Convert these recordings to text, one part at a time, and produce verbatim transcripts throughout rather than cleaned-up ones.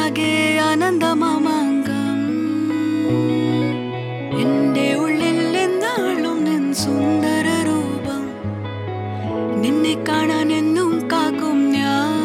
നെഞ്ചാകെ ആനന്ദമാമാങ്കം എന്റെ ഉള്ളിൽ എന്നാളും നിൻ സുന്ദര രൂപം നിന്നെ കാണാൻ എന്നും കാക്കും ഞാൻ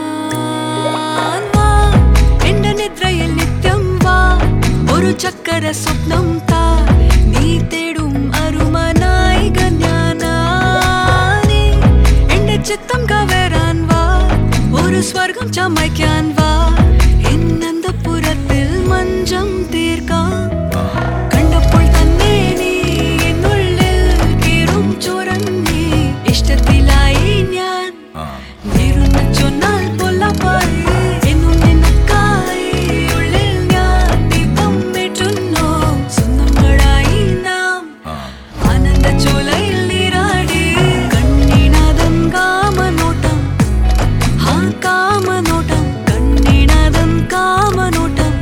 വാ എന്റെ നിദ്രയിൽ നിത്യം വാ ഒരു ചക്കര സ്വപ്നം താ നീ തേടും അരുമനായിക ഞാനാനി എന്റെ ചിത്തം കവരാൻ വാ ഒരു സ്വർഗം ചമയ്ക്കാൻ വാ എന്നന്തപുരത്തിൽ മഞ്ചം തീർക്കാം കണ്ടപ്പോൾ തന്നെ നീ എന്നുള്ളിൽ കീറും ചുരങ്ങി ഇഷ്ടത്തിലായി ഞാൻ നീറുന്ന ചൊന്നാൽ പൊല്ലപ്പായി എന്നും നിനക്കായി ഉള്ളിൽ ഞാൻ ദീപം ഏറ്റുന്നു സ്വന്തങ്ങളായി നാം ആനന്ദ ചോലയിൽ നീരാടി കണ്ണിനാദം കാമനോട്ടം ഹാ കാമനോട്ടം കണ്ണിനാദം കാമനോട്ടം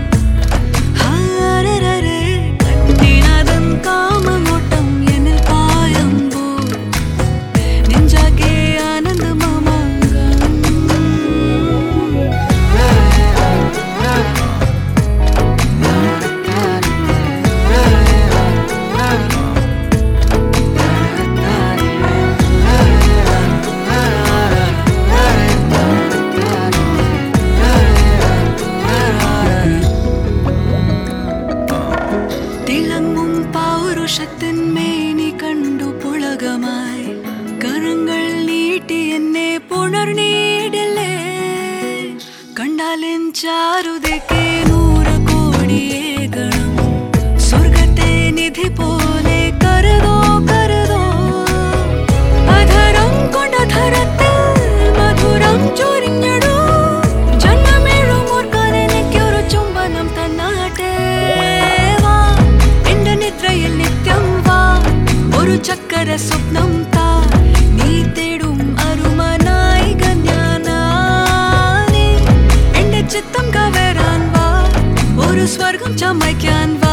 ഹാരരരെ കണ്ണിനാദം കാമനോട്ടം എന്നിൽ പായുമ്പോൾ നെഞ്ചാകെ ആനന്ദമാമാങ്കം തിളങ്ങും പൗരുഷത്തിൻ മേനി കണ്ടു പുളകമായി കരങ്ങൾ നീട്ടി എന്നെ പുണർന്നീടില്ലേ കണ്ടാലെൻ ചാരുതയ്ക്ക് നൂറ് കോടിയേകണം സ്വർഗത്തെ നിധി പോലെ കരുതോ കരുതോ അധരം കൊണ്ടധരത്തിൽ മധുരം ചൊരിഞ്ഞടോ ജന്മമേഴും ഓർക്കാൻ എനിക്കൊരു ചുംബനം തന്നാട്ടെ വാ എന്റെ നിദ്രയിൽ നിത്യം വാ ഒരു ചക്കര സ്വപ്നം താ നീ തേടും അരുമനായിക ഞാനാനി എന്റെ ചിത്തം കവരാൻ വാ ഒരു സ്വർഗം ചമയ്ക്കാൻ വാ